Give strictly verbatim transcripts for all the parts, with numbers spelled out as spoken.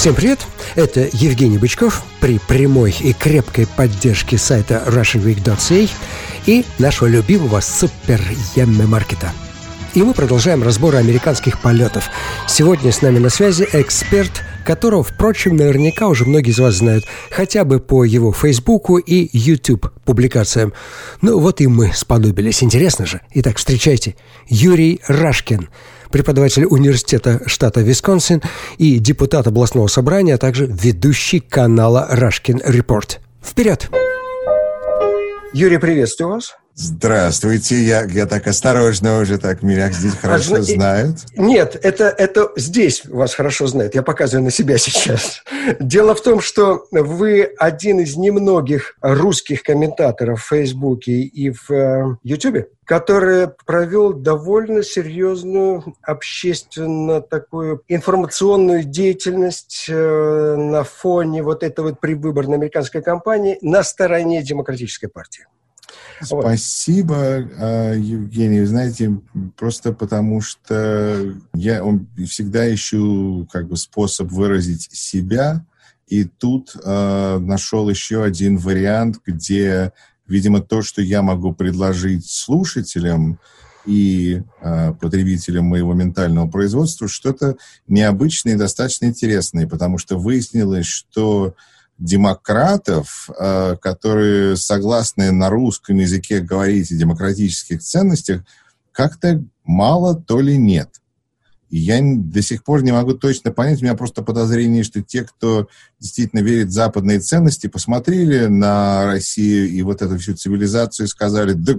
Всем привет! Это Евгений Бычков при прямой и крепкой поддержке сайта Russian Week точка си эй и нашего любимого супер-ямме-маркета. И мы продолжаем разбор американских полетов. Сегодня с нами на связи эксперт, которого, впрочем, наверняка уже многие из вас знают, хотя бы по его Фейсбуку и YouTube публикациям. Ну вот и мы сподобились. Интересно же. Итак, встречайте. Юрий Рашкин, преподаватель университета штата Висконсин и депутат областного собрания, а также ведущий канала Рашкин Report. Вперед! Юрий, приветствую вас. Здравствуйте, я, я так осторожно уже, так меня здесь хорошо а, знают. Нет, это, это здесь вас хорошо знают, я показываю на себя сейчас. Дело в том, что вы один из немногих русских комментаторов в Фейсбуке и в Ютубе, который провел довольно серьезную общественно такую информационную деятельность э, на фоне вот этой вот предвыборной американской кампании на стороне Демократической партии. Спасибо, Евгений. Вы знаете, просто потому что я всегда ищу как бы способ выразить себя, и тут э, нашел еще один вариант, где, видимо, то, что я могу предложить слушателям и э, потребителям моего ментального производства, что-то необычное и достаточно интересное, потому что выяснилось, что демократов, которые согласны на русском языке говорить о демократических ценностях, как-то мало, то ли нет. И я до сих пор не могу точно понять, у меня просто подозрение, что те, кто действительно верит в западные ценности, посмотрели на Россию и вот эту всю цивилизацию и сказали: да,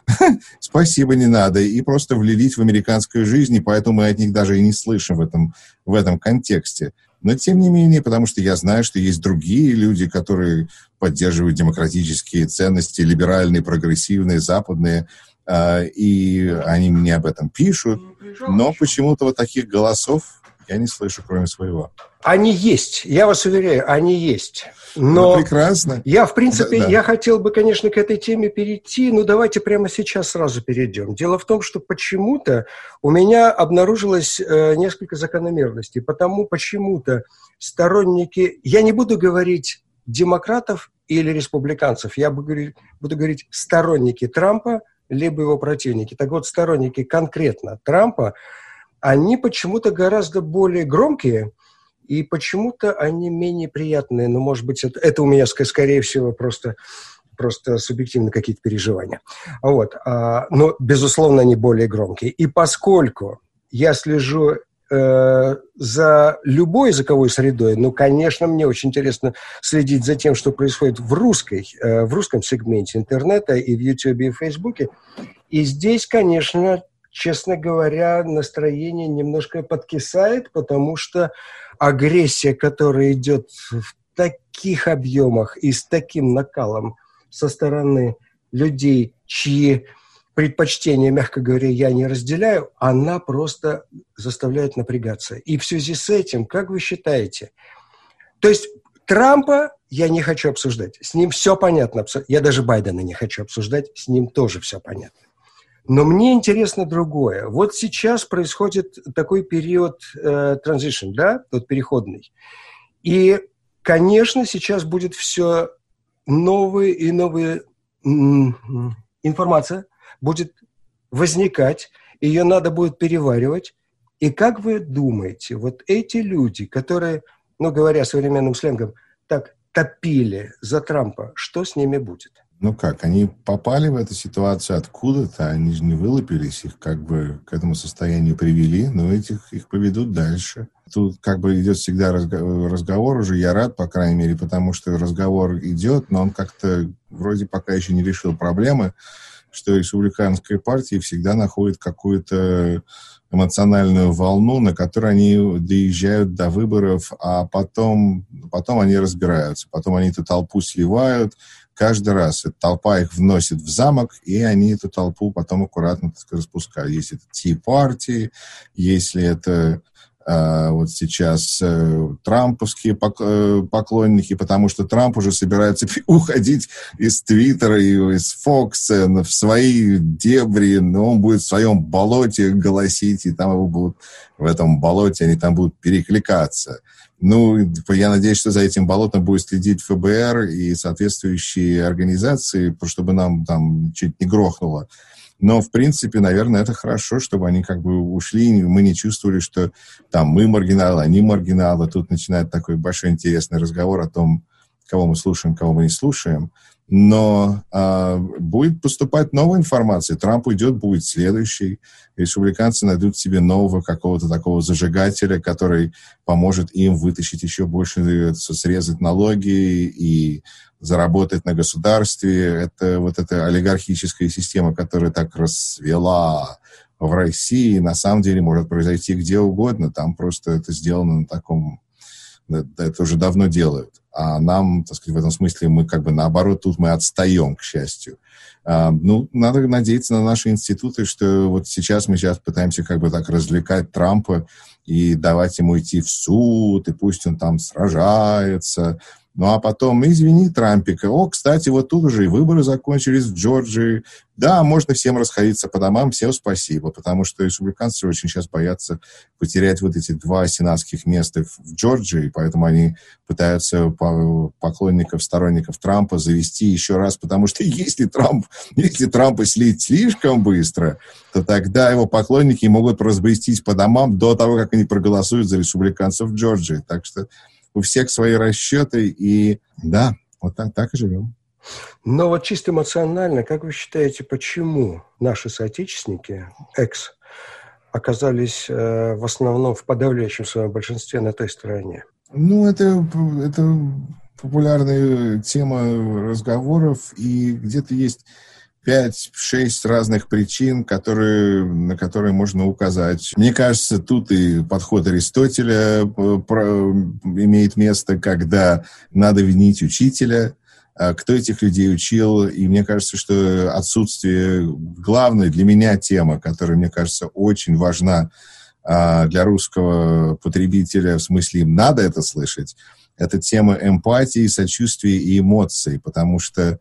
спасибо, не надо, и просто влились в американскую жизнь, и поэтому мы от них даже и не слышим в этом, в этом контексте. Но, тем не менее, потому что я знаю, что есть другие люди, которые поддерживают демократические ценности, либеральные, прогрессивные, западные, э, и они мне об этом пишут. Но почему-то вот таких голосов я не слышу, кроме своего. Они есть, я вас уверяю, они есть. Но ну, прекрасно. Я, в принципе, да, да. я хотел бы, конечно, к этой теме перейти, но давайте прямо сейчас сразу перейдем. Дело в том, что почему-то у меня обнаружилось э, несколько закономерностей, потому почему-то сторонники, я не буду говорить демократов или республиканцев, я буду говорить, буду говорить сторонники Трампа, либо его противники. Так вот, сторонники конкретно Трампа, они почему-то гораздо более громкие, и почему-то они менее приятные. Но, может быть, это, это у меня, скорее всего, просто, просто субъективно какие-то переживания. Вот. А, но, безусловно, они более громкие. И поскольку я слежу э, за любой языковой средой, ну, конечно, мне очень интересно следить за тем, что происходит в, русской, э, в русском сегменте интернета и в Ютубе, и в Фейсбуке. И здесь, конечно, честно говоря, настроение немножко подкисает, потому что агрессия, которая идет в таких объемах и с таким накалом со стороны людей, чьи предпочтения, мягко говоря, я не разделяю, она просто заставляет напрягаться. И в связи с этим, как вы считаете, то есть Трампа я не хочу обсуждать, с ним все понятно, я даже Байдена не хочу обсуждать, с ним тоже все понятно. Но мне интересно другое. Вот сейчас происходит такой период э, transition, да, тот переходный. И, конечно, сейчас будет все новые и новые м- информация будет возникать, ее надо будет переваривать. И как вы думаете, вот эти люди, которые, ну, говоря современным сленгом, так топили за Трампа, что с ними будет? Ну как, они попали в эту ситуацию откуда-то, они же не вылупились, их как бы к этому состоянию привели, но этих их поведут дальше. Тут как бы идет всегда разговор, разговор уже, я рад, по крайней мере, потому что разговор идет, но он как-то вроде пока еще не решил проблемы, что республиканская партия всегда находит какую-то эмоциональную волну, на которой они доезжают до выборов, а потом, потом они разбираются, потом они эту толпу сливают. Каждый раз эта толпа их вносит в замок, и они эту толпу потом аккуратно, так сказать, распускают. Если это Tea Party, если это э, вот сейчас э, трамповские пок, э, поклонники, потому что Трамп уже собирается уходить из Твиттера и из Фокса в свои дебри, но он будет в своем болоте голосить, и там его будут в этом болоте, они там будут перекликаться. Ну, я надеюсь, что за этим болотом будет следить эф бэ эр и соответствующие организации, чтобы нам там чуть не грохнуло. Но, в принципе, наверное, это хорошо, чтобы они как бы ушли, и мы не чувствовали, что там мы маргиналы, они маргиналы. Тут начинает такой большой интересный разговор о том, кого мы слушаем, кого мы не слушаем. Но а, будет поступать новая информация. Трамп уйдет, будет следующий. Республиканцы найдут себе нового какого-то такого зажигателя, который поможет им вытащить еще больше, срезать налоги и заработать на государстве. Это вот эта олигархическая система, которая так расцвела в России, на самом деле может произойти где угодно. Там просто это сделано на таком... Это уже давно делают. А нам, так сказать, в этом смысле мы как бы наоборот, тут мы отстаем, к счастью. А, ну, надо надеяться на наши институты, что вот сейчас мы сейчас пытаемся как бы так развлекать Трампа и давать ему идти в суд, и пусть он там сражается. Ну, а потом, извини, Трампика. О, кстати, вот тут уже и выборы закончились в Джорджии. Да, можно всем расходиться по домам, всем спасибо, потому что республиканцы очень сейчас боятся потерять вот эти два сенатских места в Джорджии, поэтому они пытаются поклонников, сторонников Трампа завести еще раз, потому что если Трамп, если Трампа слить слишком быстро, то тогда его поклонники могут разбрестись по домам до того, как они проголосуют за республиканцев в Джорджии. Так что у всех свои расчеты, и да, вот так, так и живем. Но вот чисто эмоционально, как вы считаете, почему наши соотечественники, экс, оказались э, в основном в подавляющем своем большинстве на той стороне? Ну, это, это популярная тема разговоров, и где-то есть пять-шесть разных причин, которые, на которые можно указать. Мне кажется, тут и подход Аристотеля про, имеет место, когда надо винить учителя, кто этих людей учил. И мне кажется, что отсутствие главной для меня темы, которая, мне кажется, очень важна для русского потребителя, в смысле им надо это слышать, это тема эмпатии, сочувствия и эмоций, потому что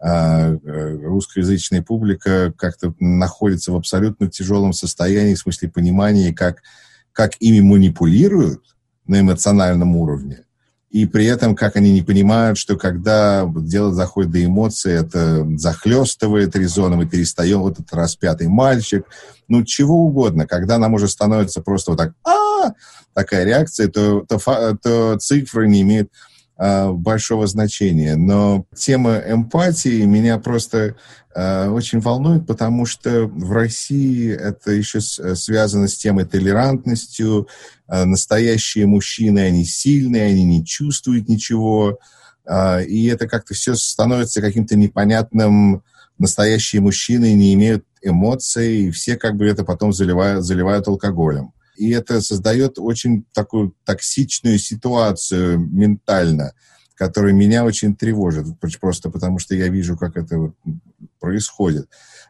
русскоязычная публика как-то находится в абсолютно тяжелом состоянии, в смысле понимания, как, как ими манипулируют на эмоциональном уровне, и при этом, как они не понимают, что когда дело заходит до эмоций, это захлестывает резоном, и перестаем вот этот распятый мальчик, ну, чего угодно. Когда нам уже становится просто вот так, а такая реакция, то, то, то цифры не имеют большого значения. Но тема эмпатии меня просто э, очень волнует, потому что в России это еще с, связано с темой толерантностью. Э, настоящие мужчины, они сильные, они не чувствуют ничего. Э, и это как-то все становится каким-то непонятным. Настоящие мужчины не имеют эмоций, и все как бы это потом заливают, заливают алкоголем. И это создает очень такую токсичную ситуацию ментально, которая меня очень тревожит, просто потому что я вижу, как это вот происходит.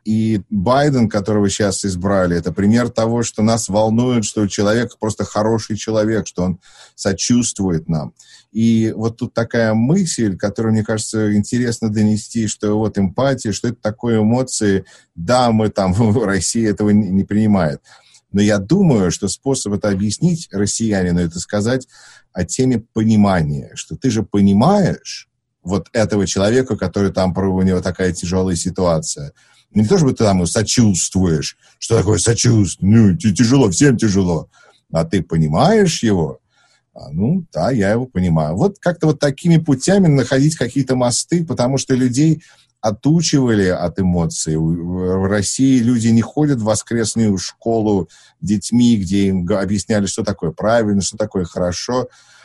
И Байден, которого сейчас избрали, это пример того, что нас волнует, что человек просто хороший человек, что он сочувствует нам. И вот тут такая мысль, которую, мне кажется, интересно донести, что вот эмпатия, что это такое эмоции. Да, мы там в России этого не принимают. Но я думаю, что способ это объяснить россиянину, это сказать о теме понимания, что ты же понимаешь вот этого человека, который там, у него такая тяжелая ситуация. Не то, чтобы ты там сочувствуешь, что такое сочувствие, ну, тяжело, всем тяжело, а ты понимаешь его, а, ну, да, я его понимаю. Вот как-то вот такими путями находить какие-то мосты, потому что людей отучивали от эмоций. В России люди не ходят в воскресную школу детьми, где им объясняли, что такое правильно, что такое хорошо.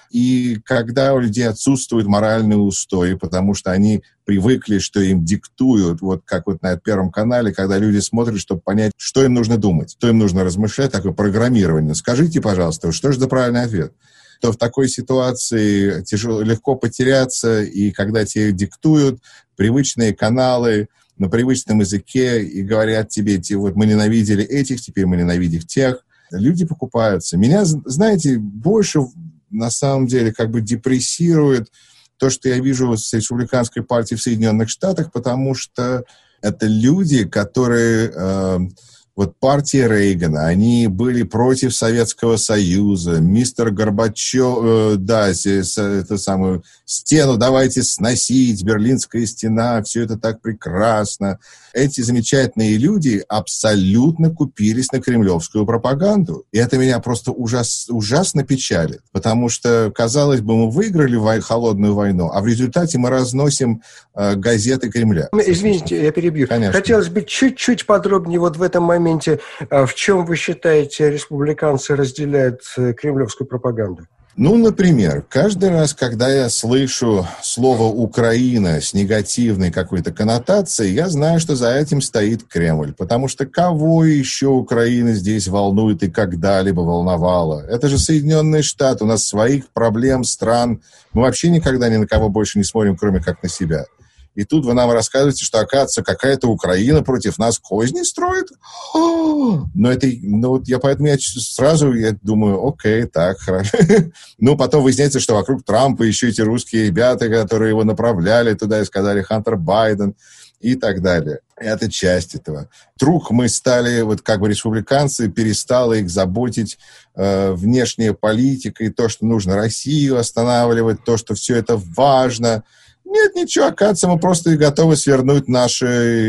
И когда у людей отсутствуют моральные устои, потому что они привыкли, что им диктуют, вот как вот на Первом канале, когда люди смотрят, чтобы понять, что им нужно думать, что им нужно размышлять, такое программирование. Скажите, пожалуйста, что же за правильный ответ? То в такой ситуации тяжело, легко потеряться, и когда тебе диктуют привычные каналы на привычном языке и говорят тебе, вот мы ненавидели этих, теперь мы ненавидим тех, Люди покупаются. Меня, знаете, больше на самом деле как бы депрессирует то, что я вижу с республиканской партией в Соединенных Штатах, потому что это люди, которые... Э, Вот партия Рейгана, они были против Советского Союза, мистер Горбачев, э, да, эту самую стену давайте сносить, Берлинская стена, все это так прекрасно. Эти замечательные люди абсолютно купились на кремлевскую пропаганду. И это меня просто ужас, ужасно печалит, потому что, казалось бы, мы выиграли вой- холодную войну, а в результате мы разносим э, газеты Кремля. Извините, я перебью. Конечно. Хотелось бы чуть-чуть подробнее вот в этом моменте, в чем вы считаете, республиканцы разделяют кремлевскую пропаганду? Ну, например, каждый раз, когда я слышу слово «Украина» с негативной какой-то коннотацией, я знаю, что за этим стоит Кремль. Потому что кого еще Украина здесь волнует и когда-либо волновала? Это же Соединенные Штаты, у нас своих проблем, стран. Мы вообще никогда ни на кого больше не смотрим, кроме как на себя. И тут вы нам рассказываете, что, оказывается, какая-то Украина против нас козни строит? Но это, ну, вот я поэтому я сразу я думаю, окей, так, хорошо. Ну, потом выясняется, что вокруг Трампа еще эти русские ребята, которые его направляли туда и сказали Хантер Байден и так далее. Это часть этого. Вдруг мы стали, вот как бы республиканцы, перестала их заботить э, внешняя политика и то, что нужно Россию останавливать, то, что все это важно. Нет, ничего, оказывается, мы просто готовы свернуть наши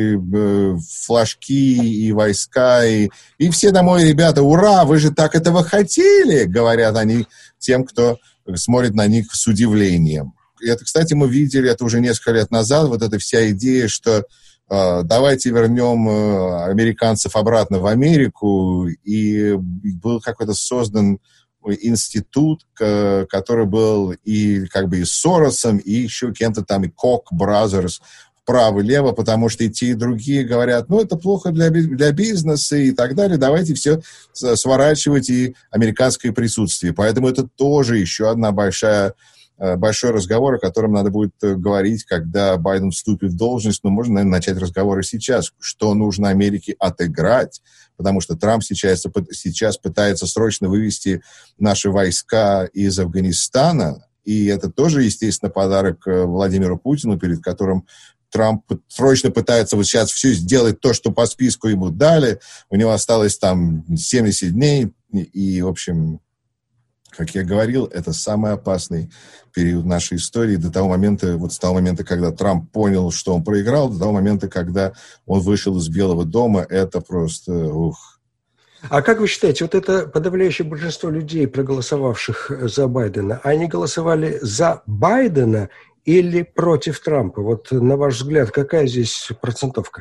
э, флажки и войска, и, и все домой, ребята, ура, вы же так этого хотели, говорят они тем, кто смотрит на них с удивлением. Это, кстати, мы видели, это уже несколько лет назад, вот эта вся идея, что э, давайте вернем э, американцев обратно в Америку, и был какой-то создан институт, который был и как бы и Соросом, и еще кем-то там, и Кок Бразерс, вправо-лево, потому что и те, и другие говорят, ну, это плохо для, для бизнеса и так далее, давайте все сворачивать и американское присутствие. Поэтому это тоже еще одна большая, большой разговор, о котором надо будет говорить, когда Байден вступит в должность, но можно, наверное, начать разговоры сейчас, что нужно Америке отыграть, потому что Трамп сейчас, сейчас пытается срочно вывести наши войска из Афганистана, и это тоже, естественно, подарок Владимиру Путину, перед которым Трамп срочно пытается вот сейчас все сделать, то, что по списку ему дали. У него осталось там семьдесят дней, и, в общем, как я говорил, это самый опасный период нашей истории до того момента, вот с того момента, когда Трамп понял, что он проиграл, до того момента, когда он вышел из Белого дома, это просто, ух. А как вы считаете, вот это подавляющее большинство людей, проголосовавших за Байдена, они голосовали за Байдена или против Трампа? Вот на ваш взгляд, какая здесь процентовка?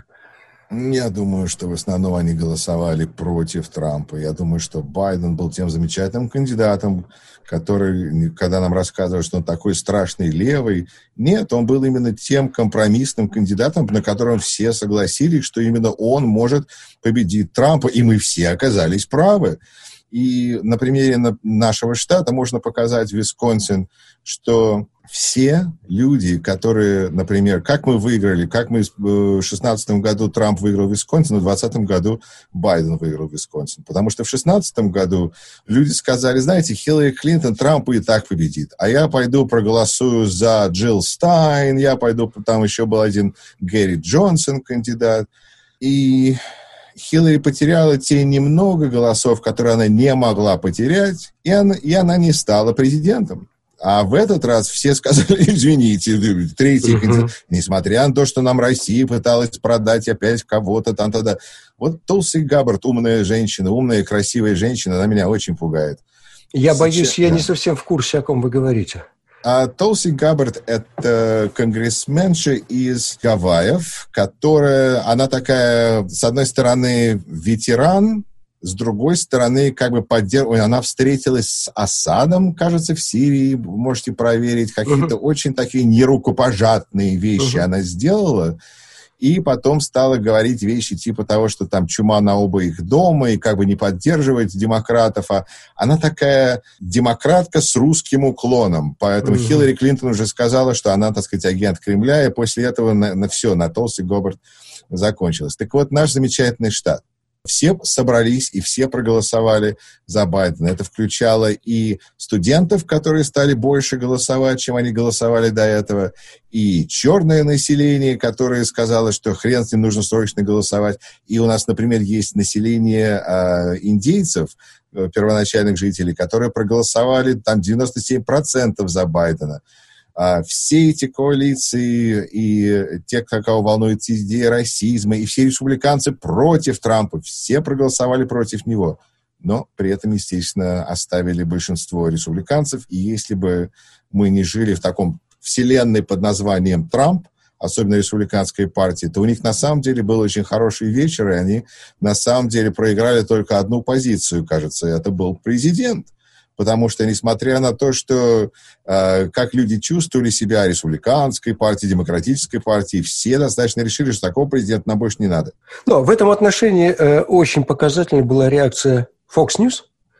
Я думаю, что в основном они голосовали против Трампа. Я думаю, что Байден был тем замечательным кандидатом, который, когда нам рассказывают, что он такой страшный левый, нет, он был именно тем компромиссным кандидатом, на котором все согласились, что именно он может победить Трампа, и мы все оказались правы. И на примере нашего штата можно показать Висконсин, что все люди, которые, например, как мы выиграли, как мы в шестнадцатом году Трамп выиграл Висконсин, в двадцатом году Байден выиграл Висконсин. Потому что в шестнадцатом году люди сказали, знаете, Хиллари Клинтон Трампа и так победит, а я пойду проголосую за Джилл Стайн, я пойду, там еще был один Гэри Джонсон кандидат, и Хиллари потеряла те немного голосов, которые она не могла потерять, и она, и она не стала президентом. А в этот раз все сказали, извините, третий кандидат, uh-huh. несмотря на то, что нам Россия пыталась продать опять кого-то там тогда. Вот Толси Габбард, умная женщина, умная красивая женщина, она меня очень пугает. Я Сейчас, боюсь, я да. не совсем в курсе, о ком вы говорите. А Толси Габбард – это конгрессменша из Гавайев, которая, она такая, с одной стороны, ветеран, с другой стороны, как бы поддерживает, она встретилась с Асадом, кажется, в Сирии, можете проверить, какие-то uh-huh. очень такие нерукопожатные вещи uh-huh. она сделала, и потом стала говорить вещи типа того, что там чума на оба их дома, и как бы не поддерживать демократов, а она такая демократка с русским уклоном, поэтому uh-huh. Хиллари Клинтон уже сказала, что она, так сказать, агент Кремля, и после этого на, на все, на Толси Габбард закончилось. Так вот, наш замечательный штат. Все собрались и все проголосовали за Байдена. Это включало и студентов, которые стали больше голосовать, чем они голосовали до этого, и черное население, которое сказало, что хрен с ним, нужно срочно голосовать. И у нас, например, есть население э, индейцев, э, первоначальных жителей, которые проголосовали там девяносто семь процентов за Байдена. А все эти коалиции и те, кого волнует идея расизма, и все республиканцы против Трампа, все проголосовали против него. Но при этом, естественно, оставили большинство республиканцев. И если бы мы не жили в таком вселенной под названием Трамп, особенно республиканской партии, то у них на самом деле был очень хороший вечер, и они на самом деле проиграли только одну позицию, кажется, это был президент. Потому что, несмотря на то, что э, как люди чувствовали себя республиканской партии, демократической партии, все достаточно решили, что такого президента нам больше не надо. Но в этом отношении э, очень показательной была реакция Fox News.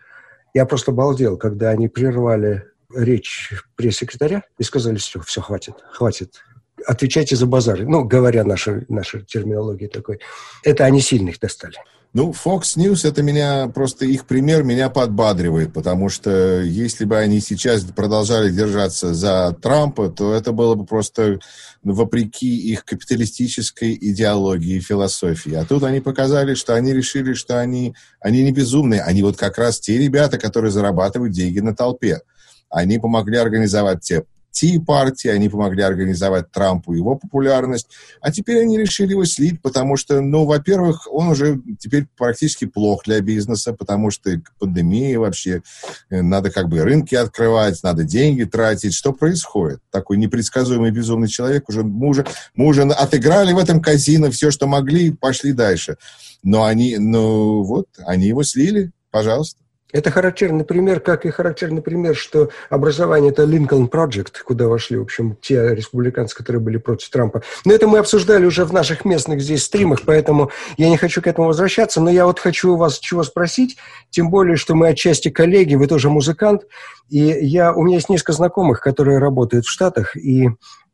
Я просто обалдел, когда они прервали речь пресс-секретаря и сказали, все, все, хватит, хватит. Отвечайте за базар. Ну, говоря нашей, нашей терминологией такой. Это они сильных достали. Ну, Fox News, это меня, просто их пример меня подбадривает, потому что если бы они сейчас продолжали держаться за Трампа, то это было бы просто вопреки их капиталистической идеологии и философии. А тут они показали, что они решили, что они, они не безумные, они вот как раз те ребята, которые зарабатывают деньги на толпе. Они помогли организовать те Ти-партии, они помогли организовать Трампу его популярность, а теперь они решили его слить, потому что, ну, во-первых, он уже теперь практически плох для бизнеса, потому что пандемия вообще, надо как бы рынки открывать, надо деньги тратить. Что происходит? Такой непредсказуемый безумный человек, уже, мы, уже, мы уже отыграли в этом казино все, что могли, пошли дальше. Но они, ну, вот, они его слили, пожалуйста. Это характерный пример, как и характерный пример, что образование – это Lincoln Project, куда вошли, в общем, те республиканцы, которые были против Трампа. Но это мы обсуждали уже в наших местных здесь стримах, поэтому я не хочу к этому возвращаться, но я вот хочу у вас чего спросить, тем более, что мы отчасти коллеги, вы тоже музыкант, и я, у меня есть несколько знакомых, которые работают в Штатах и э,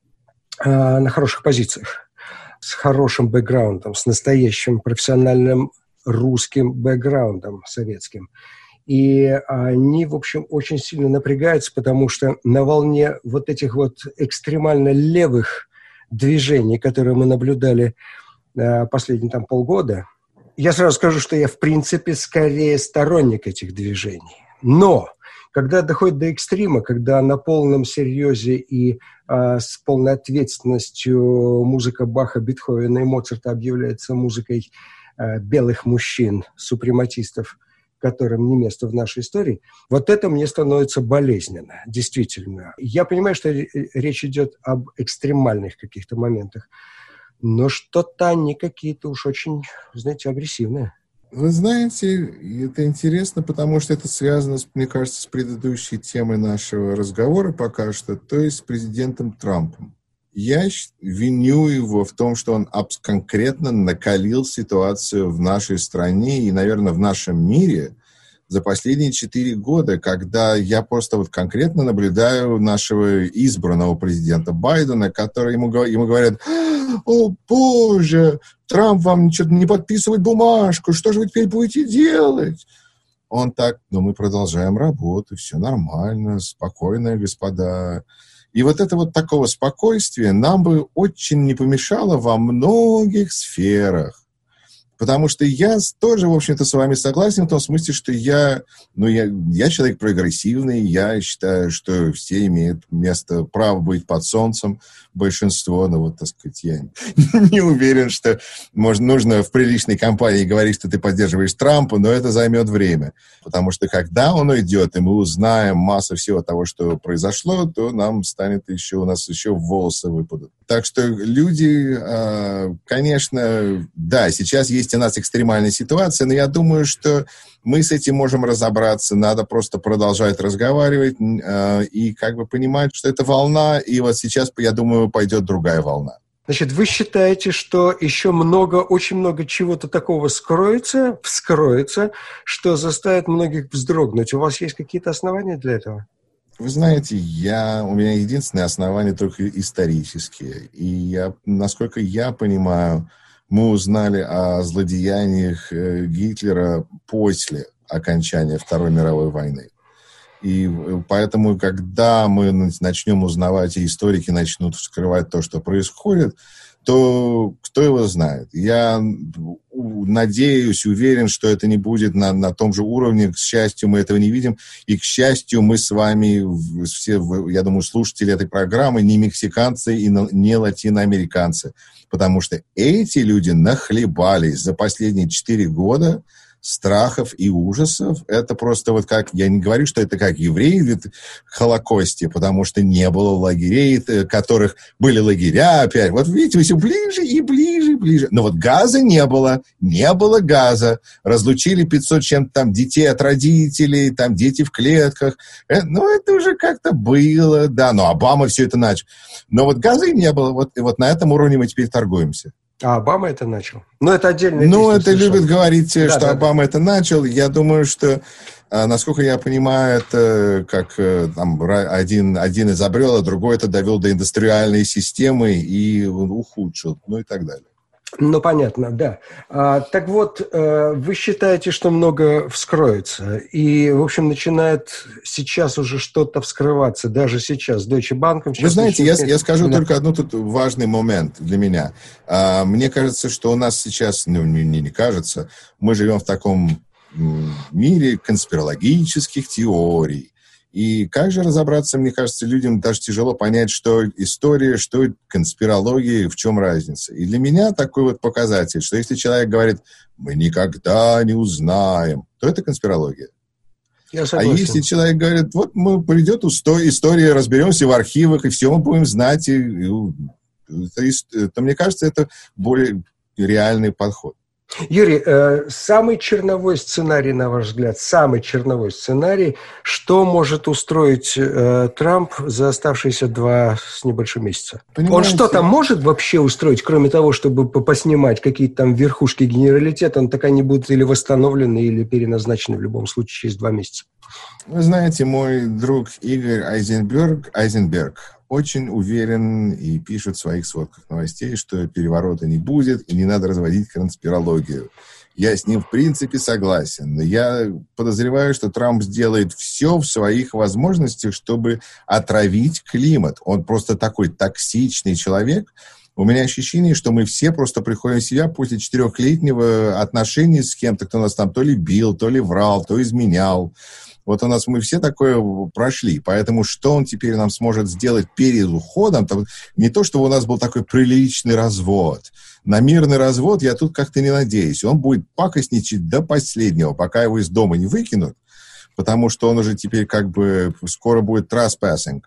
на хороших позициях, с хорошим бэкграундом, с настоящим профессиональным русским бэкграундом советским. И они, в общем, очень сильно напрягаются, потому что на волне вот этих вот экстремально левых движений, которые мы наблюдали э, последние там полгода, я сразу скажу, что я, в принципе, скорее сторонник этих движений. Но когда доходит до экстрима, когда на полном серьезе и э, с полной ответственностью музыка Баха, Бетховена и Моцарта объявляется музыкой э, белых мужчин, супрематистов, которым не место в нашей истории, вот это мне становится болезненно, действительно. Я понимаю, что речь идет об экстремальных каких-то моментах, но что-то они какие-то уж очень, знаете, агрессивные. Вы знаете, это интересно, потому что это связано, мне кажется, с предыдущей темой нашего разговора пока что, то есть с президентом Трампом. Я виню его в том, что он конкретно накалил ситуацию в нашей стране и, наверное, в нашем мире за последние четыре года, когда я просто вот конкретно наблюдаю нашего избранного президента Байдена, который ему, ему говорят: «О, боже, Трамп вам что-то не подписывает бумажку, что же вы теперь будете делать?» Он так: «Ну, мы продолжаем работу, все нормально, спокойно, господа». И вот это вот такого спокойствия нам бы очень не помешало во многих сферах. Потому что я тоже, в общем-то, с вами согласен в том смысле, что я, ну, я, я человек прогрессивный, я считаю, что все имеют место, право быть под солнцем, большинство, но вот, так сказать, я не уверен, что можно, нужно в приличной компании говорить, что ты поддерживаешь Трампа, но это займет время. Потому что когда он уйдет, и мы узнаем массу всего того, что произошло, то нам станет еще, у нас еще волосы выпадут. Так что люди, конечно, да, сейчас есть у нас экстремальная ситуация, но я думаю, что мы с этим можем разобраться. Надо просто продолжать разговаривать и как бы понимать, что это волна, и вот сейчас, я думаю, пойдет другая волна. Значит, вы считаете, что еще много, очень много чего-то такого скроется, вскроется, что заставит многих вздрогнуть? У вас есть какие-то основания для этого? Вы знаете, я, у меня единственное основание только исторические. И я, насколько я понимаю, мы узнали о злодеяниях Гитлера после окончания Второй мировой войны. И поэтому, когда мы начнем узнавать, и историки начнут вскрывать то, что происходит, то кто его знает. Я надеюсь, уверен, что это не будет на, на том же уровне. К счастью, мы этого не видим. И, к счастью, мы с вами, все, я думаю, слушатели этой программы, не мексиканцы и не латиноамериканцы. Потому что эти люди нахлебались за последние четыре года страхов и ужасов. Это просто вот как... Я не говорю, что это как евреи в Холокосте, потому что не было лагерей, которых были лагеря опять. Вот видите, все ближе и ближе и ближе. Но вот газа не было. Не было газа. Разлучили пятьсот чем-то там детей от родителей, там дети в клетках. Ну, это уже как-то было, да. Но Обама все это начал. Но вот газа и не было. Вот, и вот на этом уровне мы теперь торгуемся. А Обама это начал? Ну, это отдельно. Ну, это совершенно. Любят говорить, да, что да, Обама да. это начал. Я думаю, что, насколько я понимаю, это как там, один, один изобрел, а другой это довел до индустриальной системы и ухудшил, ну и так далее. Ну, понятно, да. А, так вот, э, вы считаете, что много вскроется, и, в общем, начинает сейчас уже что-то вскрываться, даже сейчас, с Deutsche Bank. Вы знаете, я, я скажу да. только одну тут важный момент для меня. А, мне кажется, что у нас сейчас, ну, мне не кажется, мы живем в таком мире конспирологических теорий. И как же разобраться, мне кажется, людям даже тяжело понять, что история, что конспирология, в чем разница. И для меня такой вот показатель, что если человек говорит, мы никогда не узнаем, то это конспирология. Я согласен. А если человек говорит, вот мы придет история, разберемся в архивах, и все мы будем знать, и, и, то, то мне кажется, это более реальный подход. Юрий, э, самый черновой сценарий, на ваш взгляд, самый черновой сценарий, что может устроить э, Трамп за оставшиеся два с небольшим месяца? Понимаете? Он что-то может вообще устроить, кроме того, чтобы поснимать какие-то там верхушки генералитета, он так они будут или восстановлены, или переназначены в любом случае через два месяца? Вы знаете, мой друг Игорь Айзенберг, Айзенберг очень уверен и пишет в своих сводках новостей, что переворота не будет и не надо разводить конспирологию. Я с ним в принципе согласен, но я подозреваю, что Трамп сделает все в своих возможностях, чтобы отравить климат. Он просто такой токсичный человек. У меня ощущение, что мы все просто приходим в себя после четырехлетнего отношения с кем-то, кто нас там то ли бил, то ли врал, то изменял. Вот у нас мы все такое прошли, поэтому что он теперь нам сможет сделать перед уходом? Там, не то, чтобы у нас был такой приличный развод. На мирный развод я тут как-то не надеюсь. Он будет пакостничать до последнего, пока его из дома не выкинут, потому что он уже теперь как бы скоро будет trespassing,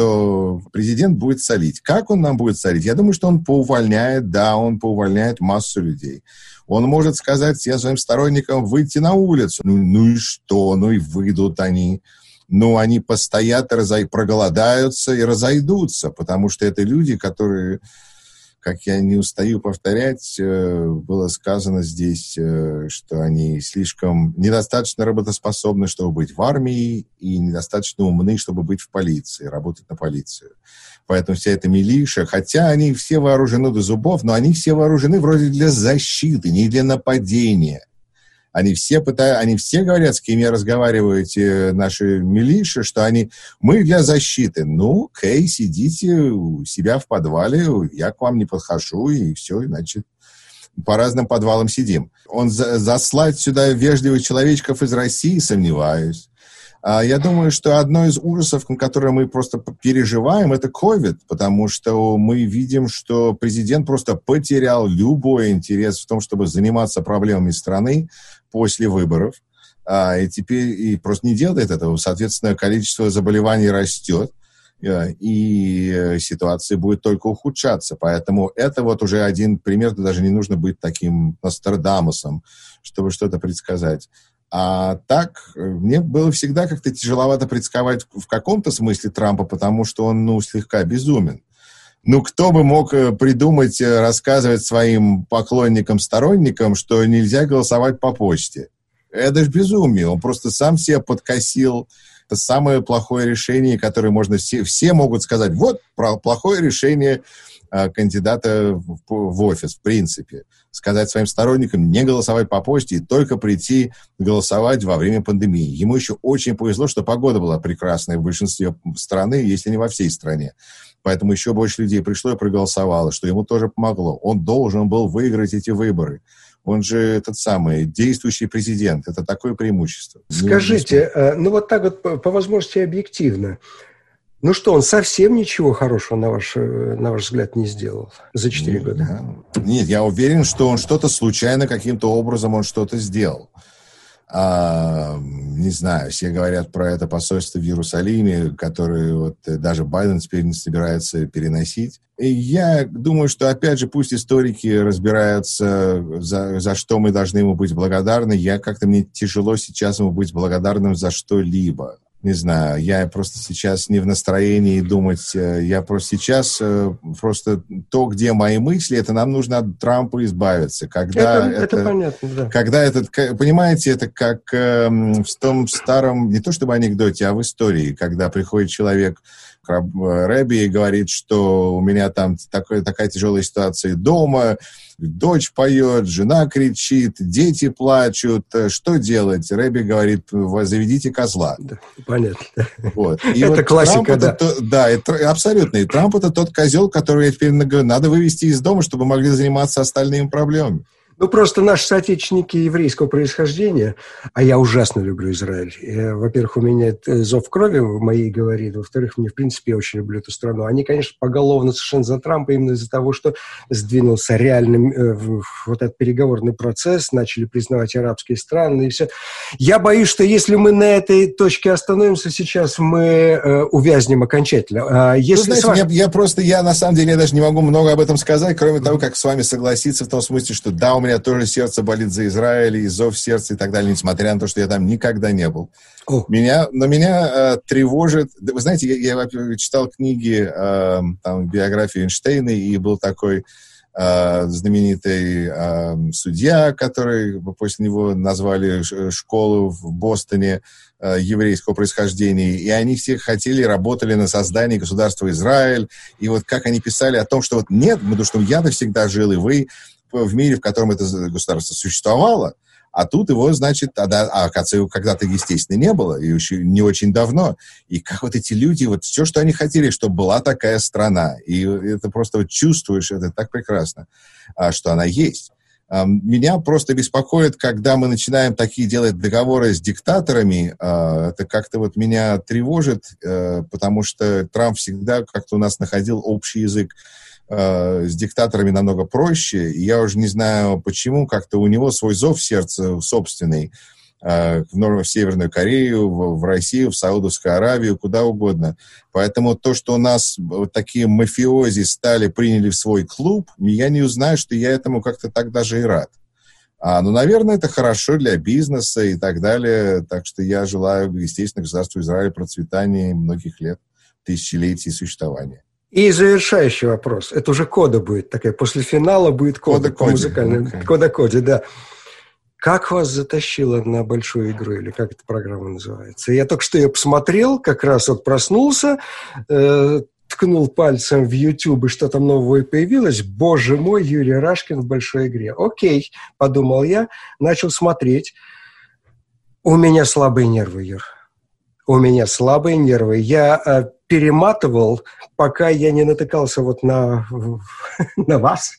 то президент будет солить. Как он нам будет солить? Я думаю, что он поувольняет, да, он поувольняет массу людей. Он может сказать всем своим сторонникам выйти на улицу. Ну, ну и что? Ну и выйдут они. Ну, они постоят, разой... проголодаются и разойдутся, потому что это люди, которые, как я не устаю повторять, было сказано здесь, что они слишком недостаточно работоспособны, чтобы быть в армии, и недостаточно умны, чтобы быть в полиции, работать на полицию. Поэтому вся эта милиша, хотя они все вооружены до зубов, но они все вооружены вроде для защиты, не для нападения. Они все пытаются, они все говорят, с кем я разговариваю, эти наши милиши, что они, мы для защиты. Ну, окей, сидите у себя в подвале, я к вам не подхожу, и все, значит, по разным подвалам сидим. Он за, заслать сюда вежливых человечков из России, сомневаюсь. Я думаю, что одно из ужасов, которые мы просто переживаем, это ковид, потому что мы видим, что президент просто потерял любой интерес в том, чтобы заниматься проблемами страны после выборов, и теперь и просто не делает этого. Соответственно, количество заболеваний растет, и ситуация будет только ухудшаться. Поэтому это вот уже один пример, даже не нужно быть таким Нострадамусом, чтобы что-то предсказать. А так, мне было всегда как-то тяжеловато предсказать в каком-то смысле Трампа, потому что он, ну, слегка безумен. Ну, кто бы мог придумать, рассказывать своим поклонникам, сторонникам, что нельзя голосовать по почте? Это же безумие. Он просто сам себя подкосил это самое плохое решение, которое можно... Все, все могут сказать, вот, про, плохое решение э, кандидата в, в офис, в принципе. Сказать своим сторонникам не голосовать по почте и только прийти голосовать во время пандемии. Ему еще очень повезло, что погода была прекрасная в большинстве страны, если не во всей стране. Поэтому еще больше людей пришло и проголосовало, что ему тоже помогло. Он должен был выиграть эти выборы. Он же этот самый действующий президент. Это такое преимущество. Скажите, ну вот так вот по, по возможности объективно, ну что, он совсем ничего хорошего, на ваш, на ваш взгляд, не сделал за четыре года? Нет, я уверен, что он что-то случайно, каким-то образом он что-то сделал. А, не знаю, все говорят про это посольство в Иерусалиме, которое вот даже Байден теперь не собирается переносить. И я думаю, что, опять же, пусть историки разбираются, за, за что мы должны ему быть благодарны. Я как-то, мне тяжело сейчас ему быть благодарным за что-либо. Не знаю, я просто сейчас не в настроении думать. Я просто сейчас, просто то, где мои мысли, это нам нужно от Трампа избавиться. Когда это, это, это понятно, да. Когда этот, понимаете, это как э, в том старом, не то чтобы анекдоте, а в истории, когда приходит человек к Рэбби и говорит, что у меня там такой, такая тяжелая ситуация дома, дочь поет, жена кричит, дети плачут. Что делать? Рэбби говорит, заведите козла. Да, понятно. Вот. И это вот классика, да. Это, да, это, абсолютно. И Трамп это тот козел, который я теперь говорю, надо вывести из дома, чтобы могли заниматься остальными проблемами. Ну, просто наши соотечественники еврейского происхождения, а я ужасно люблю Израиль. Я, во-первых, у меня это зов крови в моей говорит, во-вторых, мне, в принципе, я очень люблю эту страну. Они, конечно, поголовно совершенно за Трампа именно из-за того, что сдвинулся реальный э, вот этот переговорный процесс, начали признавать арабские страны и все. Я боюсь, что если мы на этой точке остановимся сейчас, мы э, увязнем окончательно. А если Вы знаете, ваш... я, я просто, я на самом деле я даже не могу много об этом сказать, кроме того, как с вами согласиться в том смысле, что да, у меня тоже сердце болит за Израиль, и зов сердца и так далее, несмотря на то, что я там никогда не был. Oh. Меня, но меня э, тревожит... Вы знаете, я, я читал книги, э, там, биографию Эйнштейна, и был такой э, знаменитый э, судья, который после него назвали школу в Бостоне э, еврейского происхождения, и они все хотели, работали на создании государства Израиль, и вот как они писали о том, что вот нет, потому что я-то всегда жил, и вы в мире, в котором это государство существовало, а тут его, значит, а, а оказывается, его когда-то, естественно, не было, и еще не очень давно. И как вот эти люди, вот все, что они хотели, чтобы была такая страна, и это просто вот чувствуешь, это так прекрасно, что она есть. Меня просто беспокоит, когда мы начинаем такие делать договоры с диктаторами, это как-то вот меня тревожит, потому что Трамп всегда как-то у нас находил общий язык с диктаторами намного проще, и я уже не знаю почему, как-то у него свой зов в сердце собственный, в, в Северную Корею, в, в Россию, в Саудовскую Аравию, куда угодно. Поэтому то, что у нас вот такие мафиози стали, приняли в свой клуб, я не узнаю, что я этому как-то так даже и рад. А, ну, наверное, это хорошо для бизнеса и так далее, так что я желаю, естественно, государству Израиль процветания многих лет, тысячелетий существования. И завершающий вопрос. Это уже кода будет такая. После финала будет кода, кода по музыкальному. Okay. Кода-коде, да. Как вас затащило на большую игру? Или как эта программа называется? Я только что ее посмотрел, как раз вот проснулся, э, ткнул пальцем в YouTube, и что там нового появилось. Боже мой, Юрий Рашкин в большой игре. Окей, подумал я, начал смотреть. У меня слабые нервы, Юр. У меня слабые нервы. Я э, перематывал, пока я не натыкался вот на, на вас.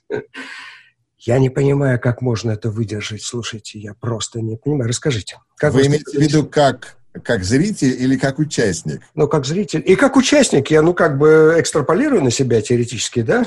Я не понимаю, как можно это выдержать. Слушайте, я просто не понимаю. Расскажите. Как вы имеете в виду как, как зритель или как участник? Ну, как зритель. И как участник. Я, ну, как бы экстраполирую на себя теоретически, да?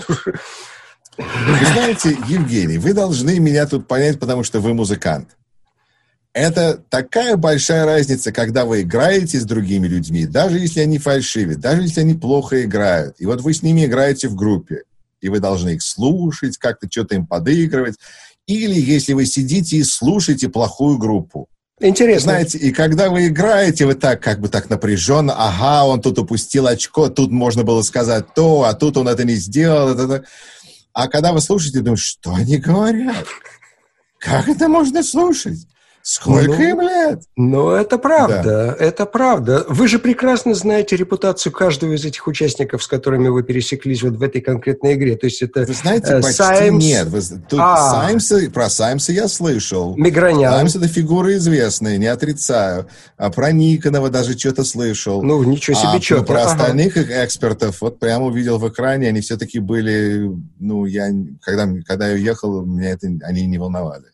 Вы знаете, Евгений, вы должны меня тут понять, потому что вы музыкант. Это такая большая разница, когда вы играете с другими людьми, даже если они фальшивят, даже если они плохо играют. И вот вы с ними играете в группе, и вы должны их слушать, как-то что-то им подыгрывать. Или если вы сидите и слушаете плохую группу. Интересно. Знаете, и когда вы играете, вы так как бы так напряженно, ага, он тут упустил очко, тут можно было сказать то, а тут он это не сделал. Это, это. А когда вы слушаете, думаете, что они говорят? Как это можно слушать? Сколько ну, им лет? Ну, это правда, Да. это правда. Вы же прекрасно знаете репутацию каждого из этих участников, с которыми вы пересеклись вот в этой конкретной игре. То есть это Вы знаете, э, почти Саймс... нет. Вы, тут А, Саймса, про Саймса я слышал. Мигранян. Саймс — это фигура известная, не отрицаю. А про Никонова даже что-то слышал. Ну, ничего себе, А ну, что-то. про Ага. остальных экспертов вот прямо увидел в экране. Они все-таки были... Ну, я... Когда, когда я уехал, меня это, они не волновали.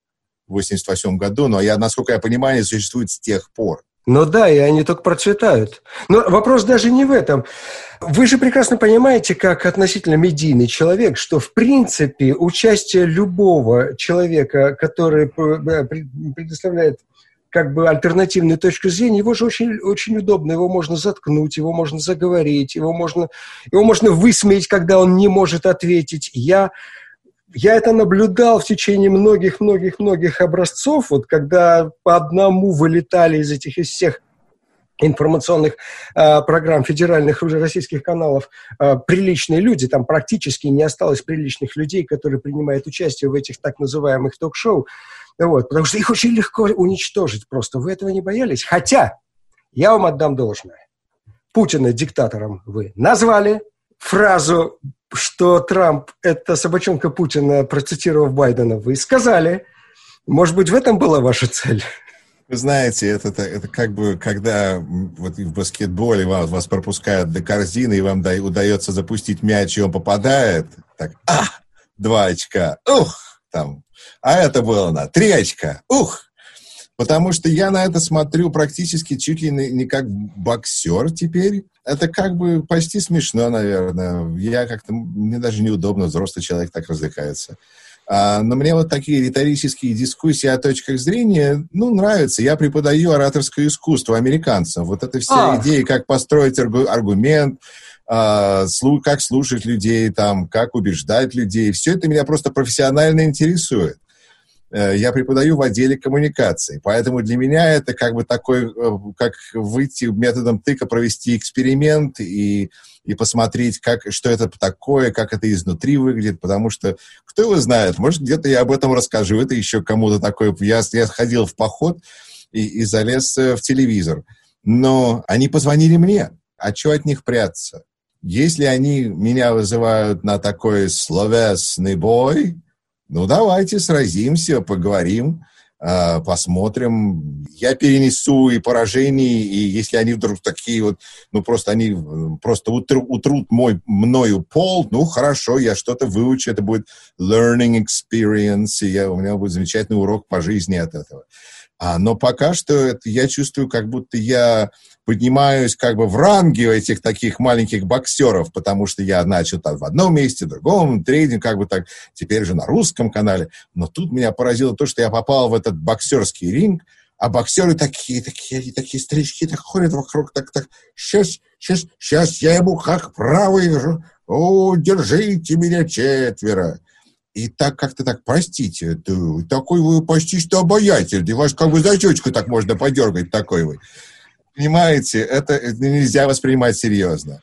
В восемьдесят восьмом году, но я, насколько я понимаю, они существуют с тех пор. Ну да, и они только процветают. Но вопрос даже не в этом. Вы же прекрасно понимаете, как относительно медийный человек, что, в принципе, участие любого человека, который предоставляет как бы альтернативную точку зрения, его же очень, очень удобно, его можно заткнуть, его можно заговорить, его можно, его можно высмеять, когда он не может ответить. Я... Я это наблюдал в течение многих-многих-многих образцов, вот когда по одному вылетали из этих, из всех информационных э, программ федеральных уже российских каналов э, приличные люди, там практически не осталось приличных людей, которые принимают участие в этих так называемых ток-шоу, вот, потому что их очень легко уничтожить просто. Вы этого не боялись? Хотя, я вам отдам должное. Путина диктатором вы назвали, фразу, что Трамп – это собачонка Путина, процитировав Байдена, вы сказали. Может быть, в этом была ваша цель? Вы знаете, это, это, это как бы, когда вот в баскетболе вас, вас пропускают до корзины, и вам да, удается запустить мяч, и он попадает, так, а, два очка, ух, там, а это было на три очка, ух. Потому что я на это смотрю практически чуть ли не как боксер теперь. Это как бы почти смешно, наверное. Я как-то... Мне даже неудобно, взрослый человек так развлекается. А, но мне вот такие риторические дискуссии о точках зрения, ну, нравятся. Я преподаю ораторское искусство американцам. Вот это вся а. идея, как построить аргу- аргумент, а, слу- как слушать людей, там, как убеждать людей. Все это меня просто профессионально интересует. Я преподаю в отделе коммуникаций, поэтому для меня это как бы такой, как выйти методом тыка, провести эксперимент и, и посмотреть, как, что это такое, как это изнутри выглядит, потому что, кто его знает, может, где-то я об этом расскажу, это еще кому-то такое. Я, я ходил в поход и, и залез в телевизор, но они позвонили мне, а что от них прятаться? Если они меня вызывают на такой словесный бой, ну, давайте сразимся, поговорим, э, посмотрим. Я перенесу и поражения, и если они вдруг такие вот, ну, просто они просто утру, утрут мой, мною пол, ну, хорошо, я что-то выучу, это будет learning experience, и я, у меня будет замечательный урок по жизни от этого. А, но пока что это, я чувствую, как будто я поднимаюсь как бы в ранге этих таких маленьких боксеров, потому что я начал там в одном месте, в другом, третьем, как бы так, теперь же на русском канале. Но тут меня поразило то, что я попал в этот боксерский ринг, а боксеры такие, такие, такие старички, так ходят вокруг, так, так, сейчас, сейчас, сейчас я ему как правый, о, держите меня четверо. И так как-то так, простите, такой вы почти что обаятельный, вас как бы за щечку так можно подергать, такой вы. Понимаете, это нельзя воспринимать серьезно.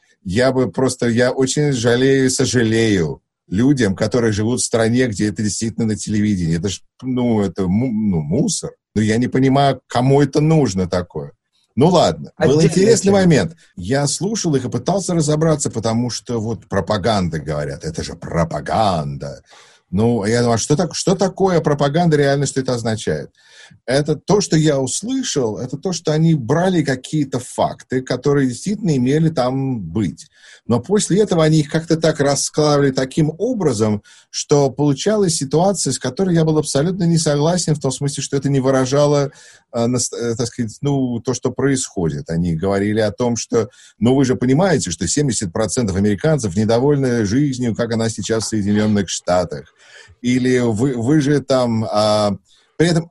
Я бы просто, я очень жалею и сожалею людям, которые живут в стране, где это действительно на телевидении. Это ж, ну, это ну, мусор. Но я не понимаю, кому это нужно такое. Ну ладно, был интересный момент. Я слушал их и пытался разобраться, потому что вот пропаганда, говорят, это же пропаганда. Ну, я думаю, а что, так, что такое пропаганда, реально, что это означает? Это то, что я услышал, это то, что они брали какие-то факты, которые действительно имели там быть. Но после этого они их как-то так раскладывали таким образом, что получалась ситуация, с которой я был абсолютно не согласен, в том смысле, что это не выражало, э, э, так сказать, ну, то, что происходит. Они говорили о том, что, ну, вы же понимаете, что семьдесят процентов американцев недовольны жизнью, как она сейчас в Соединенных Штатах. Или вы, вы же там... Э, при этом...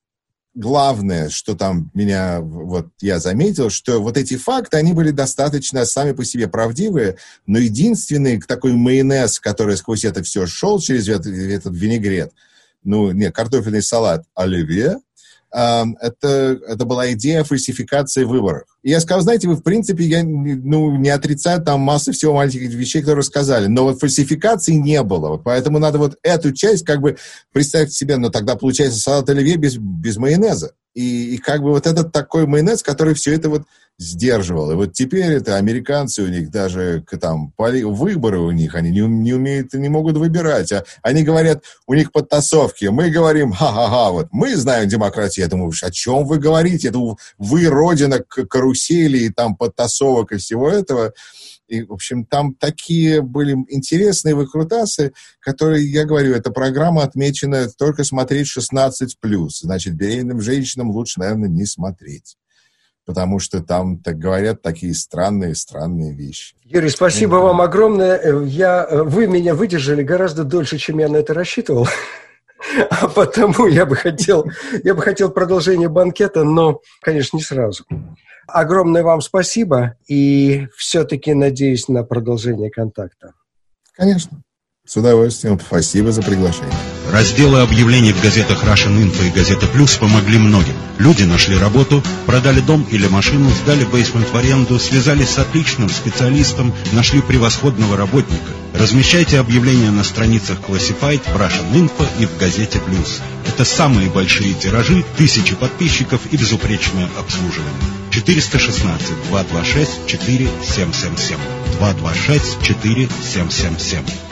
Главное, что там меня, вот я заметил, что вот эти факты, они были достаточно сами по себе правдивые, но единственный такой майонез, который сквозь это все шел через этот, этот винегрет, ну, не, картофельный салат оливье, э, это, это была идея фальсификации выборов. И я сказал, знаете, вы, в принципе, я ну, не отрицаю там массы всего маленьких вещей, которые рассказали, но вот фальсификации не было. Поэтому надо вот эту часть как бы представить себе, но тогда получается салат оливье без, без майонеза. И, и как бы вот этот такой майонез, который все это вот сдерживал. И вот теперь это американцы, у них даже там выборы у них, они не, не умеют, не могут выбирать. А они говорят, у них подтасовки. Мы говорим, ха-ха-ха, вот мы знаем демократию. Я думаю, о чем вы говорите? Это вы родина карусели и там подтасовок и всего этого. И, в общем, там такие были интересные выкрутасы, которые, я говорю, эта программа отмечена только смотреть шестнадцать плюс. Значит, беременным женщинам лучше, наверное, не смотреть. Потому что там, так говорят, такие странные-странные вещи. Юрий, спасибо mm-hmm. вам огромное. Я, вы меня выдержали гораздо дольше, чем я на это рассчитывал. А потому я бы хотел, я бы хотел продолжение банкета, но, конечно, не сразу. Огромное вам спасибо и все-таки надеюсь на продолжение контакта. Конечно. С удовольствием. Спасибо за приглашение. Разделы объявлений в газетах Russian Info и Газета Плюс помогли многим. Люди нашли работу, продали дом или машину, сдали бейсмент в аренду, связались с отличным специалистом, нашли превосходного работника. Размещайте объявления на страницах Classified, в Russian Info и в Газете Плюс. Это самые большие тиражи, тысячи подписчиков и безупречное обслуживание. четыреста шестнадцать двести двадцать шесть четыре семь семь семь. двести двадцать шесть четыре семь семь семь.